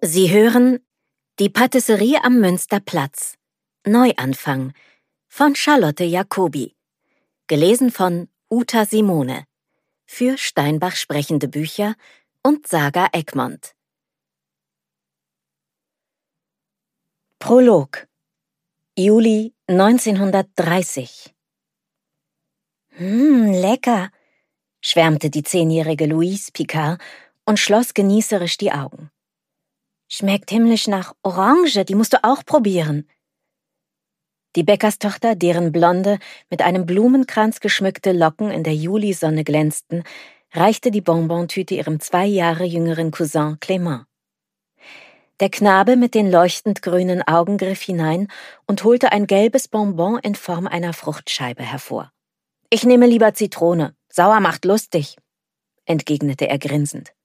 Sie hören Die Patisserie am Münsterplatz. Neuanfang von Charlotte Jacobi. Gelesen von Uta Simone. Für Steinbach sprechende Bücher und Saga Egmont. Prolog. Juli 1930. Lecker, schwärmte die 10-jährige Louise Picard und schloss genießerisch die Augen. Schmeckt himmlisch nach Orange, die musst du auch probieren. Die Bäckerstochter, deren blonde, mit einem Blumenkranz geschmückte Locken in der Julisonne glänzten, reichte die Bonbontüte ihrem 2 Jahre jüngeren Cousin Clément. Der Knabe mit den leuchtend grünen Augen griff hinein und holte ein gelbes Bonbon in Form einer Fruchtscheibe hervor. »Ich nehme lieber Zitrone, sauer macht lustig«, entgegnete er grinsend.